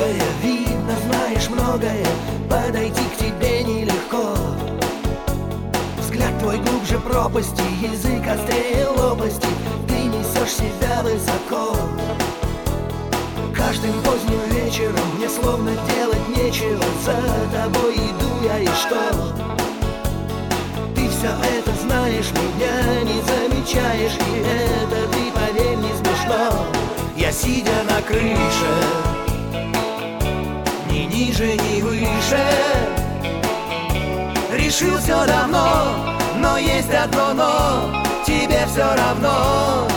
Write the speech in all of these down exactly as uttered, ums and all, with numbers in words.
строгая, видно, знаешь многое, подойти к тебе нелегко. Взгляд твой глубже пропасти, язык острее лопасти, ты несешь себя высоко. Каждым поздним вечером мне словно делать нечего, за тобой иду я и что? Ты все это знаешь, меня не замечаешь, и это, ты поверь, не смешно. Я сидя на крыше, ни ниже, ни выше, решил все давно, но есть одно но, тебе все равно.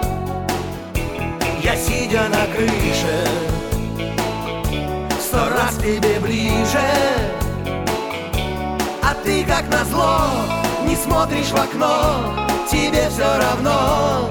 Я сидя на крыше, сто раз тебе ближе, а ты как назло не смотришь в окно, тебе все равно.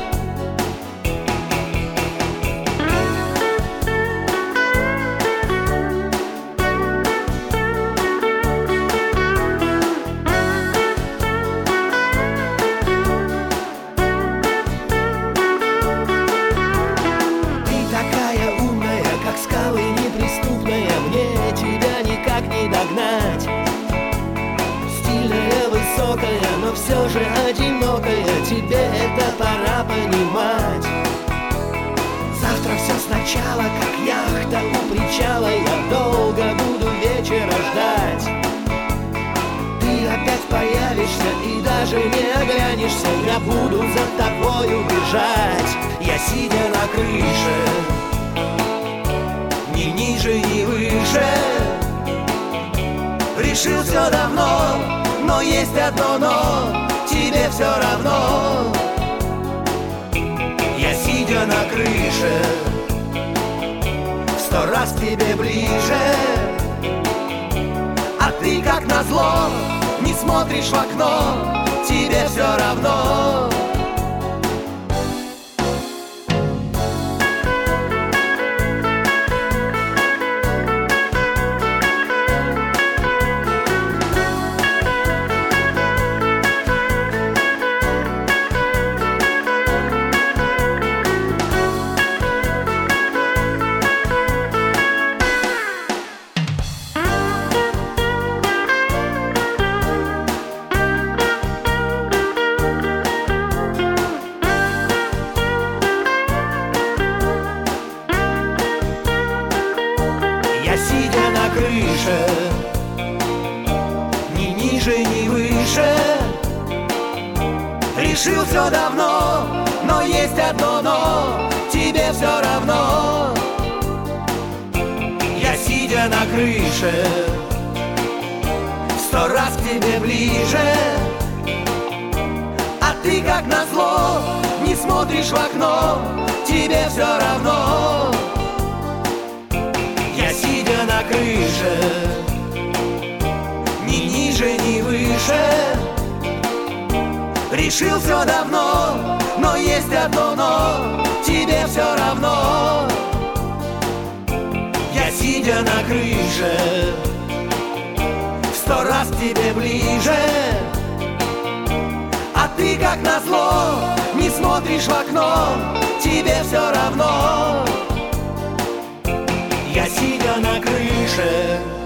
Скалы неприступная, мне тебя никак не догнать. Стильная, высокая, но все же одинокая, тебе это пора понимать. Завтра все сначала, как яхта у причала, я долго буду вечера ждать. Ты опять появишься и даже не оглянешься, я буду за тобою бежать. Я сидя на крыше, ни ниже, ни выше, решил все давно, но есть одно но, тебе все равно. Я сидя на крыше, в сто раз к тебе ближе, а ты как назло не смотришь в окно, тебе все равно. Сидя на крыше, ни ниже, ни выше, решил все давно, но есть одно но, тебе все равно. Я сидя на крыше, в сто раз к тебе ближе, а ты как назло не смотришь в окно, тебе все равно. Я сидя на крыше, ни ниже, ни выше, решил все давно, но есть одно но, тебе все равно. Я сидя на крыше, в сто раз к тебе ближе, а ты как назло не смотришь в окно, тебе все равно. Я сидя на крыше,